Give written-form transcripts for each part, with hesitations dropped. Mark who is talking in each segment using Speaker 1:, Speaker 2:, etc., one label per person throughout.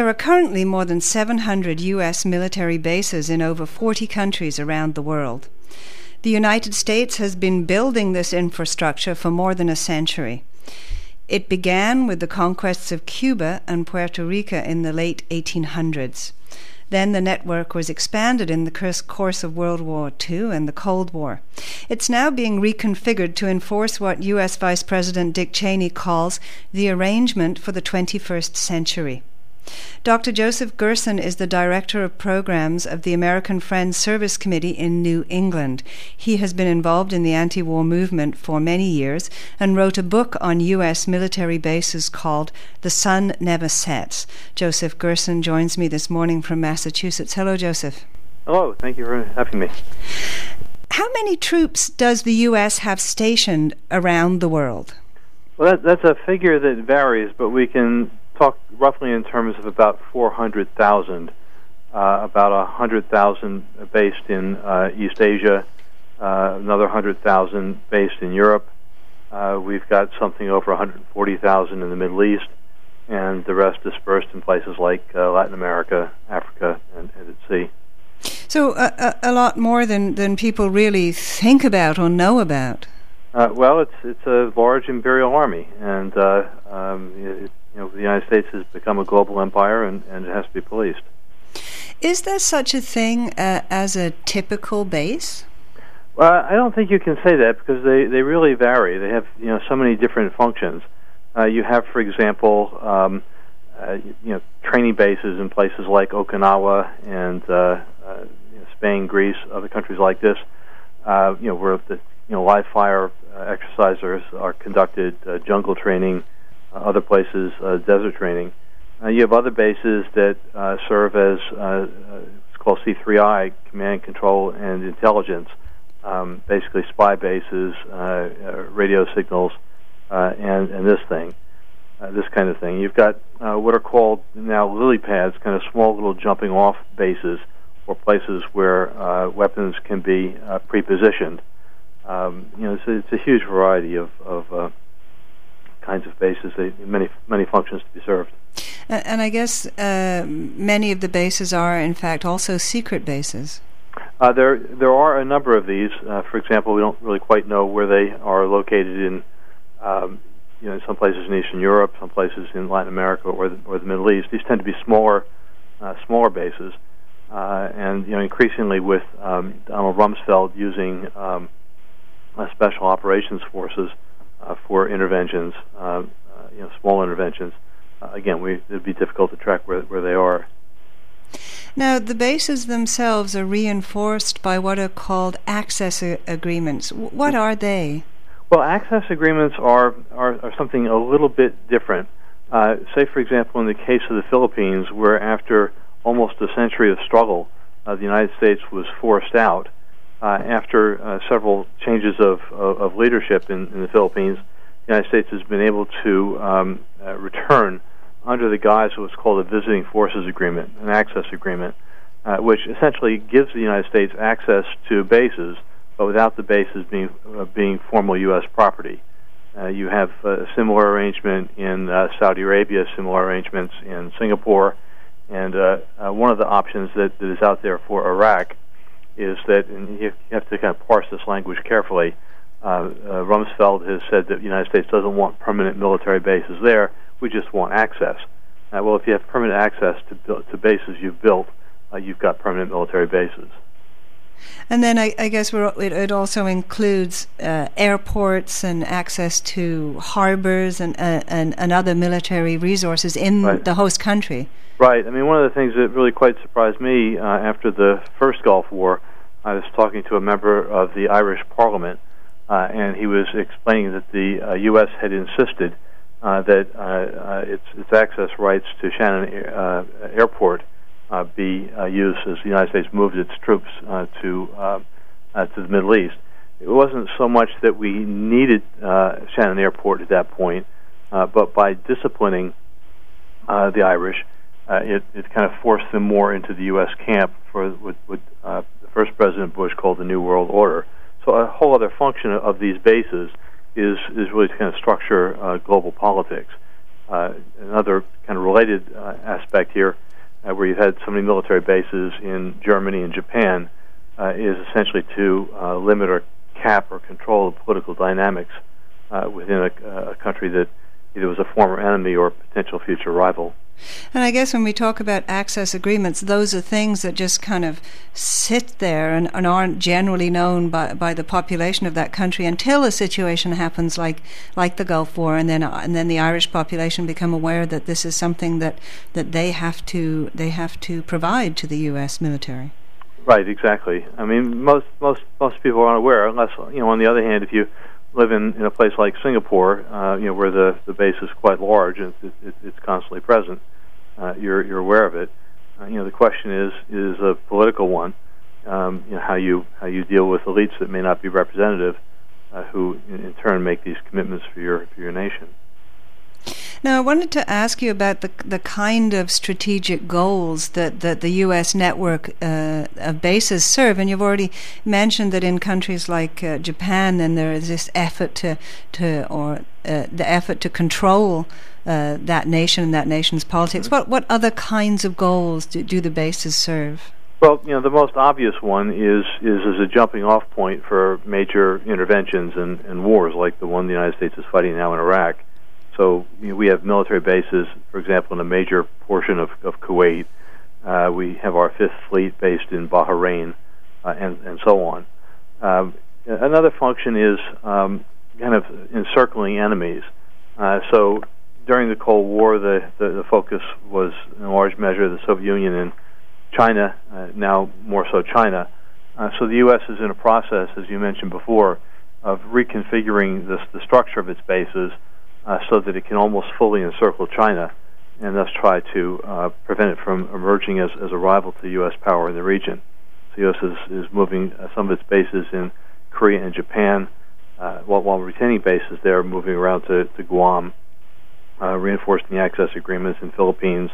Speaker 1: are currently more than 700 U.S. military bases in over 40 countries around the world. The United States has been building this infrastructure for more than a century. It began with the conquests of Cuba and Puerto Rico in the late 1800s. Then the network was expanded in the course of World War II and the Cold War. It's now being reconfigured to enforce what U.S. Vice President Dick Cheney calls the arrangement for the 21st century. Dr. Joseph Gerson is the Director of Programs of the American Friends Service Committee in New England. He has been involved in the anti-war movement for many years and wrote a book on U.S. military bases called The Sun Never Sets. Joseph Gerson joins me this morning from Massachusetts. Hello, Joseph.
Speaker 2: Hello. Thank you for having me.
Speaker 1: How many troops does the U.S. have stationed around the world?
Speaker 2: Well, that's a figure that varies, but we can talk roughly in terms of about 400,000, about 100,000 based in East Asia, another 100,000 based in Europe. We've got something over 140,000 in the Middle East, and the rest dispersed in places like Latin America, Africa, and at sea.
Speaker 1: So a lot more than people really think about or know about.
Speaker 2: Well, it's a large imperial army, and the United States has become a global empire, and it has to be policed.
Speaker 1: Is there such a thing as a typical base?
Speaker 2: Well, I don't think you can say that because they really vary. They have so many different functions. You have, for example, training bases in places like Okinawa and Spain, Greece, other countries like this, where the live fire exercises are conducted, jungle training. Other places, desert training. You have other bases that serve as it's called C3I, command, control, and intelligence. Basically, spy bases, radio signals, and this kind of thing. You've got what are called now lily pads, kind of small little jumping-off bases, or places where weapons can be pre-positioned. It's a huge variety of kinds of bases, many functions to be served.
Speaker 1: And I guess many of the bases are, in fact, also secret bases.
Speaker 2: There are a number of these. For example, we don't really quite know where they are located in, some places in Eastern Europe, some places in Latin America, or the Middle East. These tend to be smaller bases, and increasingly with Donald Rumsfeld using special operations forces for interventions, small interventions. Again, it'd be difficult to track where they are.
Speaker 1: Now, the bases themselves are reinforced by what are called access agreements. What are they?
Speaker 2: Well, access agreements are something a little bit different. Say, for example, in the case of the Philippines, where after almost a century of struggle, the United States was forced out. After several changes of leadership in the Philippines, the United States has been able to return under the guise of what's called a visiting forces agreement, an access agreement, which essentially gives the United States access to bases, but without the bases being formal U.S. property. You have a similar arrangement in Saudi Arabia, similar arrangements in Singapore, and one of the options that is out there for Iraq is that, and you have to kind of parse this language carefully, Rumsfeld has said that the United States doesn't want permanent military bases there, we just want access. Well, if you have permanent access to bases you've built, you've got permanent military bases.
Speaker 1: And then I guess it also includes airports and access to harbors and other military resources in the host country.
Speaker 2: Right. I mean, one of the things that really quite surprised me after the first Gulf War, I was talking to a member of the Irish Parliament, and he was explaining that the U.S. had insisted that its access rights to Shannon Airport be used as the United States moved its troops to the Middle East. It wasn't so much that we needed Shannon Airport at that point, but by disciplining the Irish, it kind of forced them more into the U.S. camp for what the first President Bush called the New World Order. So a whole other function of these bases is really to kind of structure global politics. Another kind of related aspect here, where you've had so many military bases in Germany and Japan, is essentially to limit or cap or control the political dynamics within a country that either was a former enemy or potential future rival.
Speaker 1: And I guess when we talk about access agreements, those are things that just kind of sit there and aren't generally known by the population of that country until a situation happens like the Gulf War, and then the Irish population become aware that this is something that they have to provide to the U.S. military.
Speaker 2: Right, exactly. I mean, most people aren't aware, unless, on the other hand, if you live in a place like Singapore, where the base is quite large and it's constantly present, you're aware of it. The question is a political one. How you deal with elites that may not be representative, who in turn make these commitments for your nation.
Speaker 1: Now, I wanted to ask you about the kind of strategic goals that the U.S. network of bases serve, and you've already mentioned that in countries like Japan, then there is this effort the effort to control that nation and that nation's politics. What other kinds of goals do the bases serve?
Speaker 2: Well, the most obvious one is as a jumping-off point for major interventions and wars, like the one the United States is fighting now in Iraq. So we have military bases, for example, in a major portion of Kuwait. We have our Fifth Fleet based in Bahrain, and so on. Another function is kind of encircling enemies. So during the Cold War, the focus was in large measure the Soviet Union and China, now more so China. So the U.S. is in a process, as you mentioned before, of reconfiguring the structure of its bases so that it can almost fully encircle China and thus try to prevent it from emerging as a rival to U.S. power in the region. So the U.S. is moving some of its bases in Korea and Japan, while retaining bases there, moving around to Guam, reinforcing the access agreements in Philippines,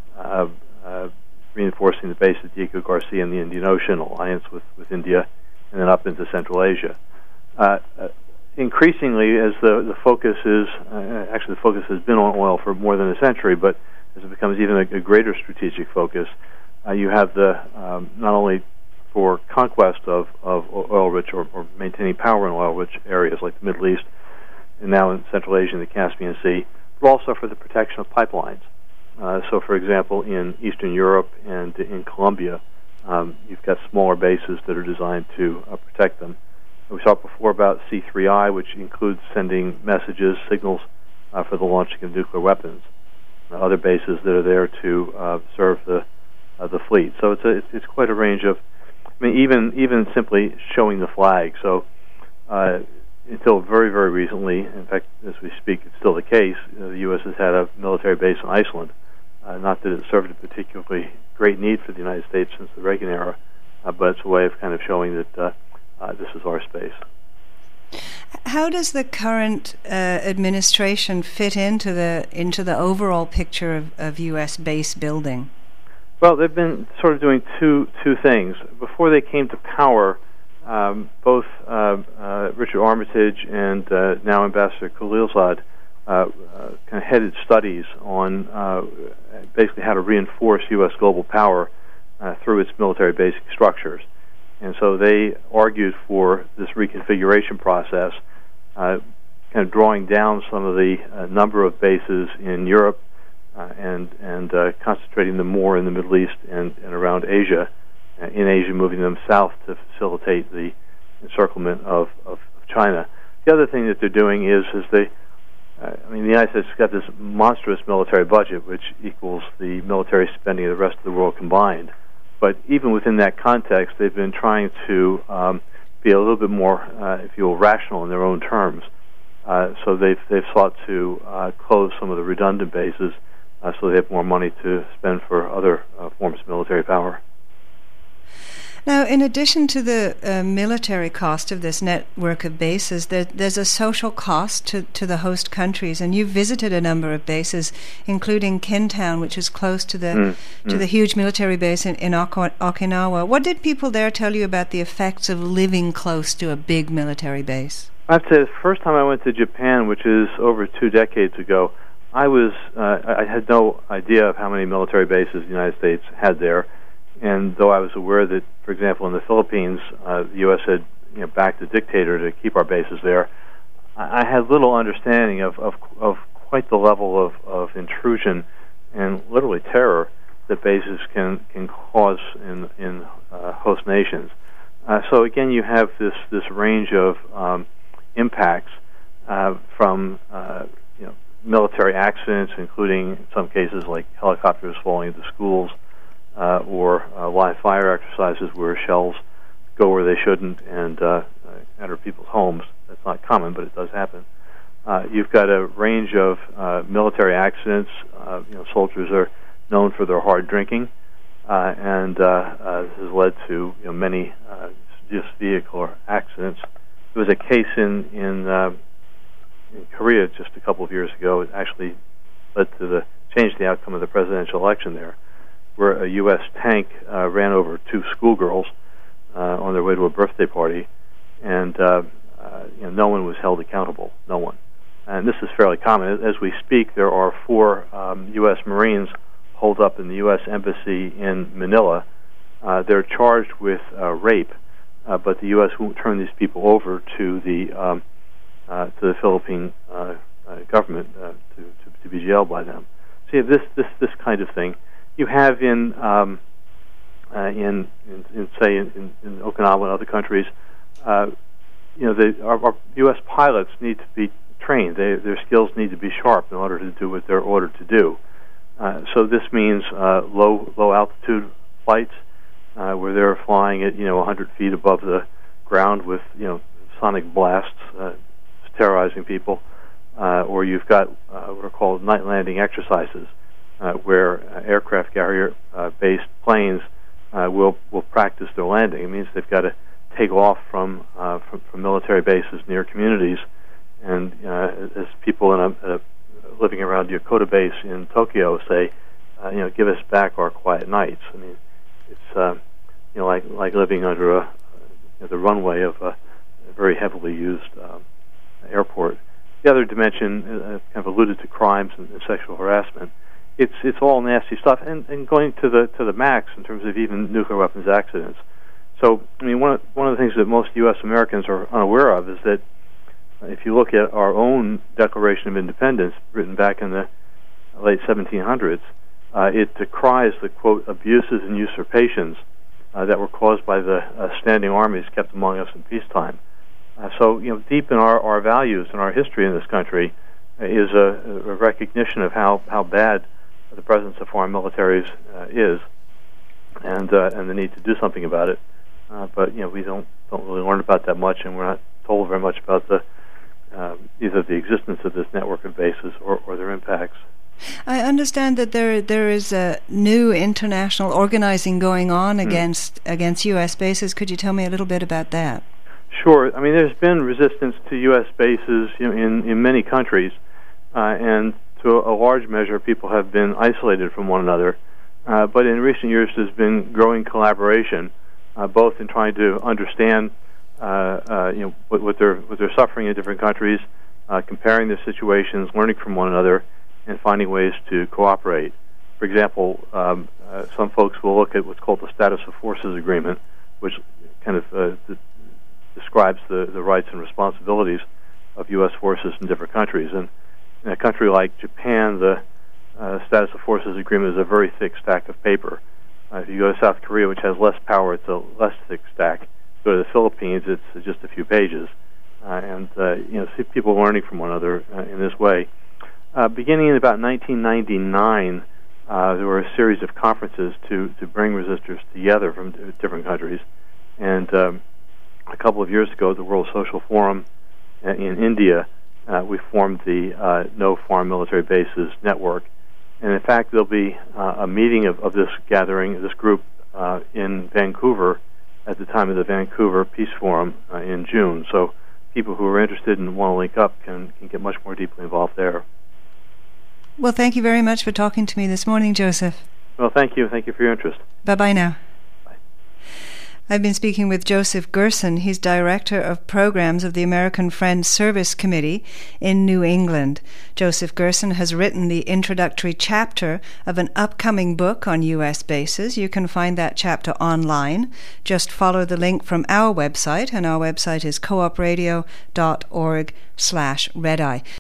Speaker 2: reinforcing the base at Diego Garcia in the Indian Ocean, alliance with India, and then up into Central Asia. Increasingly, as the focus is, actually the focus has been on oil for more than a century, but as it becomes even a greater strategic focus, you have not only for conquest of oil-rich or maintaining power in oil-rich areas like the Middle East, and now in Central Asia and the Caspian Sea, but also for the protection of pipelines. So, for example, in Eastern Europe and in Colombia, you've got smaller bases that are designed to protect them. We talked before about C3I, which includes sending messages, signals for the launching of nuclear weapons. Other bases that are there to serve the fleet. So it's quite a range of. I mean, even simply showing the flag. So until very, very recently, in fact, as we speak, it's still the case. The U.S. has had a military base in Iceland. Not that it served a particularly great need for the United States since the Reagan era, but it's a way of kind of showing that. This is our space.
Speaker 1: How does the current administration fit into the overall picture of U.S. base building?
Speaker 2: Well, they've been sort of doing two things. Before they came to power, both Richard Armitage and now Ambassador Khalilzad kind of headed studies on basically how to reinforce U.S. global power through its military basic structures. And so they argued for this reconfiguration process, kind of drawing down some of the number of bases in Europe and concentrating them more in the Middle East and around Asia. In Asia, moving them south to facilitate the encirclement of China. The other thing that they're doing is the United States has got this monstrous military budget, which equals the military spending of the rest of the world combined. But even within that context, they've been trying to be a little bit more, if you will, rational in their own terms. So they've sought to close some of the redundant bases so they have more money to spend for other forms of military power.
Speaker 1: Now, in addition to the military cost of this network of bases, there's a social cost to the host countries, and you've visited a number of bases, including Kintown, which is close to the huge military base in Okinawa. What did people there tell you about the effects of living close to a big military base?
Speaker 2: I have to say, the first time I went to Japan, which is over 2 decades ago, I had no idea of how many military bases the United States had there, and though I was aware that, for example, in the Philippines, the U.S. had backed the dictator to keep our bases there, I had little understanding of quite the level of intrusion and literally terror that bases can cause in host nations. So again, you have this range of impacts from military accidents, including in some cases like helicopters falling into schools or live fire exercises where shells go where they shouldn't and enter people's homes. That's not common, but it does happen. You've got a range of military accidents. Soldiers are known for their hard drinking, and this has led to many just vehicular accidents. There was a case in Korea just a couple of years ago. It actually led to changed the outcome of the presidential election there, where a U.S. tank ran over two schoolgirls on their way to a birthday party, and no one was held accountable. No one. And this is fairly common. As we speak, there are 4 U.S. Marines holed up in the U.S. Embassy in Manila. They're charged with rape, but the U.S. won't turn these people over to the Philippine government to be jailed by them. So you have this kind of thing. You have in Okinawa and other countries, our U.S. pilots need to be trained. Their skills need to be sharp in order to do what they're ordered to do. So this means low altitude flights where they're flying at 100 feet above the ground with sonic blasts terrorizing people, or you've got what are called night landing exercises where aircraft carrier based planes will practice their landing. It means they've got to take off from military bases near communities, and as people living around Yokota Base in Tokyo say, give us back our quiet nights. I mean, it's like living under the runway of a very heavily used airport. The other dimension, kind of alluded to crimes and sexual harassment. It's all nasty stuff, and going to the max in terms of even nuclear weapons accidents. So, I mean, one of the things that most U.S. Americans are unaware of is that if you look at our own Declaration of Independence, written back in the late 1700s, it decries the, quote, abuses and usurpations that were caused by the standing armies kept among us in peacetime. So, deep in our values and our history in this country is a recognition of how bad the presence of foreign militaries is, and the need to do something about it. But we don't really learn about that much, and we're not told very much about either the existence of this network of bases or their impacts.
Speaker 1: I understand that there is a new international organizing going on against U.S. bases. Could you tell me a little bit about that?
Speaker 2: Sure. I mean, there's been resistance to U.S. bases in many countries, and to a large measure, people have been isolated from one another. But in recent years, there's been growing collaboration, both in trying to understand, what they're suffering in different countries, comparing their situations, learning from one another, and finding ways to cooperate. For example, some folks will look at what's called the Status of Forces Agreement, which kind of describes the rights and responsibilities of U.S. forces in different countries. And in a country like Japan, the Status of Forces Agreement is a very thick stack of paper. If you go to South Korea, which has less power, it's a less thick stack. Go to the Philippines, it's just a few pages. See people learning from one another in this way. Beginning in about 1999, there were a series of conferences to bring resistors together from different countries. And a couple of years ago, the World Social Forum in India, we formed the No Foreign Military Bases Network. And in fact, there'll be a meeting of this gathering, this group, in Vancouver at the time of the Vancouver Peace Forum in June. So people who are interested and want to link up can get much more deeply involved there.
Speaker 1: Well, thank you very much for talking to me this morning, Joseph.
Speaker 2: Well, thank you. Thank you for your interest.
Speaker 1: Bye-bye now. I've been speaking with Joseph Gerson. He's Director of Programs of the American Friends Service Committee in New England. Joseph Gerson has written the introductory chapter of an upcoming book on U.S. bases. You can find that chapter online. Just follow the link from our website, and our website is coopradio.org/redeye.